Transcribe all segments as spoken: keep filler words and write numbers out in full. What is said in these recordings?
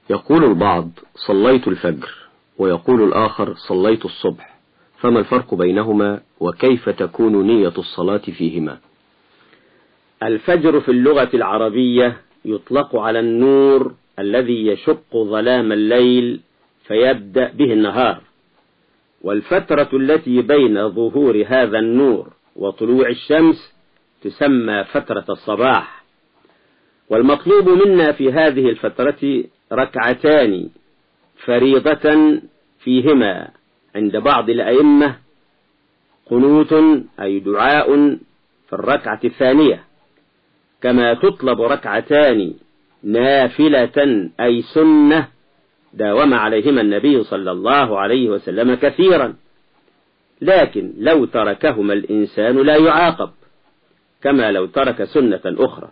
يقول البعض صليت الفجر، ويقول الآخر صليت الصبح، فما الفرق بينهما وكيف تكون نية الصلاة فيهما؟ الفجر في اللغة العربية يطلق على النور الذي يشق ظلام الليل فيبدأ به النهار، والفترة التي بين ظهور هذا النور وطلوع الشمس تسمى فترة الصباح. والمطلوب منا في هذه الفترة ركعتان فريضة فيهما عند بعض الأئمة قنوت أي دعاء في الركعة الثانية، كما تطلب ركعتان نافلة أي سنة داوم عليهما النبي صلى الله عليه وسلم كثيرا، لكن لو تركهما الإنسان لا يعاقب كما لو ترك سنة أخرى.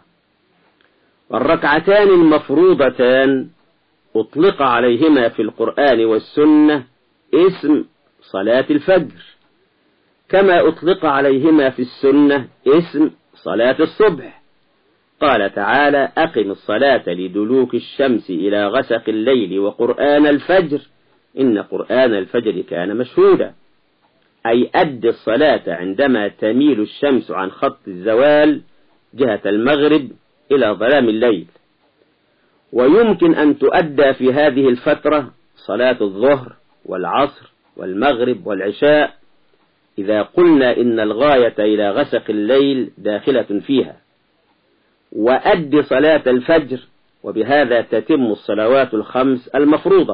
والركعتان المفروضتان أطلق عليهما في القرآن والسنة اسم صلاة الفجر، كما أطلق عليهما في السنة اسم صلاة الصبح. قال تعالى: أقم الصلاة لدلوك الشمس إلى غسق الليل وقرآن الفجر إن قرآن الفجر كان مشهودا، أي أد الصلاة عندما تميل الشمس عن خط الزوال جهة المغرب إلى ظلام الليل. ويمكن أن تؤدى في هذه الفترة صلاة الظهر والعصر والمغرب والعشاء إذا قلنا إن الغاية إلى غسق الليل داخلة فيها، وأد صلاة الفجر، وبهذا تتم الصلوات الخمس المفروضة.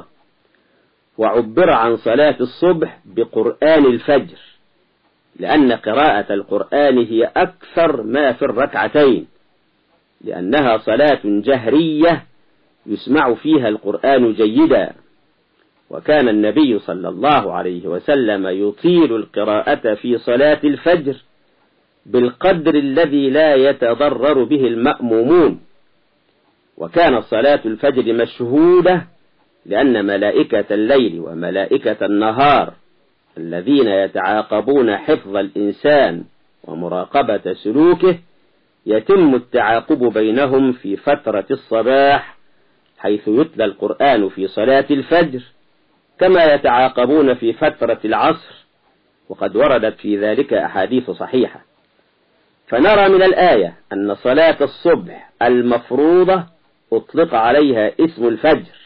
وعبر عن صلاة الصبح بقرآن الفجر لأن قراءة القرآن هي أكثر ما في الركعتين، لأنها صلاة جهرية يسمع فيها القرآن جيدا، وكان النبي صلى الله عليه وسلم يطيل القراءة في صلاة الفجر بالقدر الذي لا يتضرر به المأمومون. وكانت صلاة الفجر مشهودة لأن ملائكة الليل وملائكة النهار الذين يتعاقبون حفظ الإنسان ومراقبة سلوكه يتم التعاقب بينهم في فترة الصباح، حيث يتلى القرآن في صلاة الفجر، كما يتعاقبون في فترة العصر، وقد وردت في ذلك أحاديث صحيحة. فنرى من الآية أن صلاة الصبح المفروضة أطلق عليها اسم الفجر،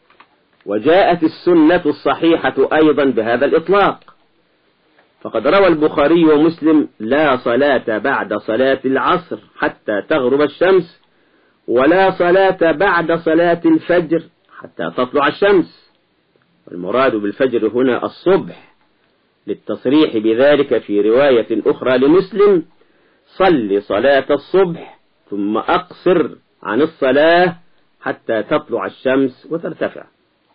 وجاءت السنة الصحيحة أيضا بهذا الإطلاق، فقد روى البخاري ومسلم: لا صلاة بعد صلاة العصر حتى تغرب الشمس، ولا صلاة بعد صلاة الفجر حتى تطلع الشمس. والمراد بالفجر هنا الصبح، للتصريح بذلك في رواية أخرى لمسلم: صل صلاة الصبح ثم أقصر عن الصلاة حتى تطلع الشمس وترتفع.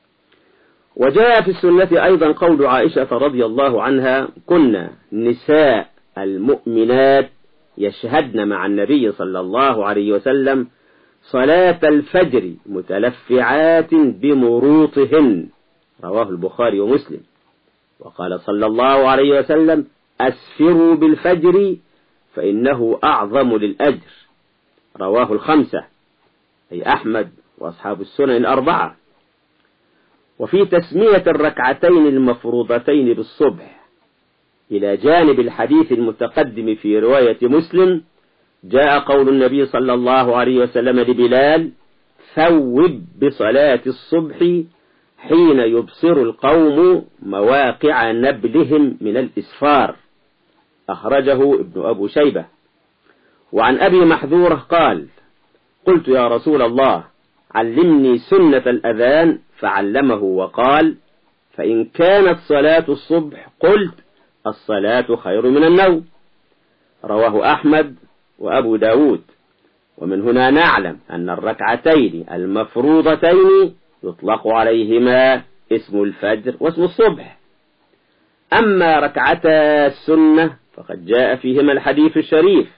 وجاء في السنة أيضا قول عائشة رضي الله عنها: كنا نساء المؤمنات يشهدن مع النبي صلى الله عليه وسلم صلاة الفجر متلفعات بمروطهن، رواه البخاري ومسلم. وقال صلى الله عليه وسلم: أسفروا بالفجر فإنه أعظم للأجر، رواه الخمسة أي أحمد وأصحاب السنن الأربعة. وفي تسمية الركعتين المفروضتين بالصبح إلى جانب الحديث المتقدم في رواية مسلم جاء قول النبي صلى الله عليه وسلم لبلال: ثوب بصلاة الصبح حين يبصر القوم مواقع نبلهم من الإسفار، أخرجه ابن أبو شيبة. وعن أبي محذورة قال: قلت يا رسول الله علمني سنة الأذان، فعلمه وقال: فإن كانت صلاة الصبح قلت الصلاة خير من النوم، رواه أحمد وأبو داود. ومن هنا نعلم أن الركعتين المفروضتين يطلق عليهما اسم الفجر واسم الصبح. أما ركعتا السنة فقد جاء فيهما الحديث الشريف: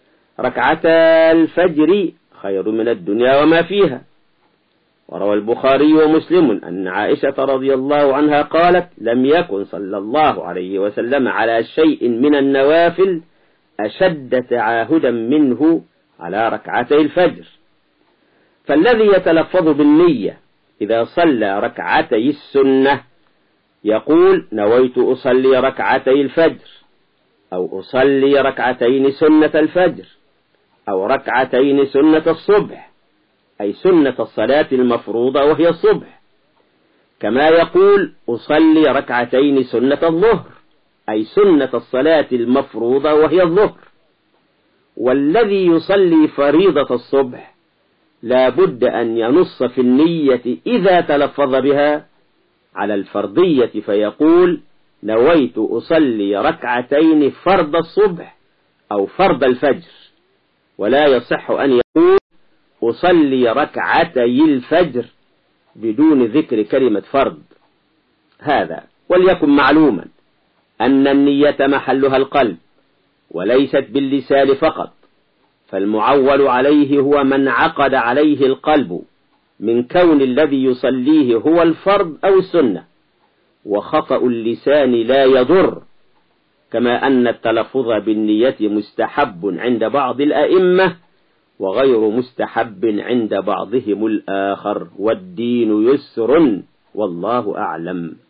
ركعتا الفجر خير من الدنيا وما فيها. وروى البخاري ومسلم أن عائشة رضي الله عنها قالت: لم يكن صلى الله عليه وسلم على شيء من النوافل أشد تعاهدا منه على ركعتي الفجر. فالذي يتلفظ بالنية إذا صلى ركعتي السنة يقول نويت أصلي ركعتي الفجر، أو أصلي ركعتين سنة الفجر، أو ركعتين سنة الصبح، أي سنة الصلاة المفروضة وهي الصبح. كما يقول أصلي ركعتين سنة الظهر، أي سنة الصلاة المفروضة وهي الظهر. والذي يصلي فريضة الصبح لا بد أن ينص في النية إذا تلفظ بها على الفرضية، فيقول نويت أصلي ركعتين فرض الصبح أو فرض الفجر، ولا يصح أن يقول أصلي ركعتي الفجر بدون ذكر كلمة فرض. هذا وليكن معلوما أن النية محلها القلب وليست باللسان فقط، فالمعول عليه هو من عقد عليه القلب من كون الذي يصليه هو الفرض أو السنة، وخطأ اللسان لا يضر، كما أن التلفظ بالنية مستحب عند بعض الأئمة وغير مستحب عند بعضهم الآخر، والدين يسر والله أعلم.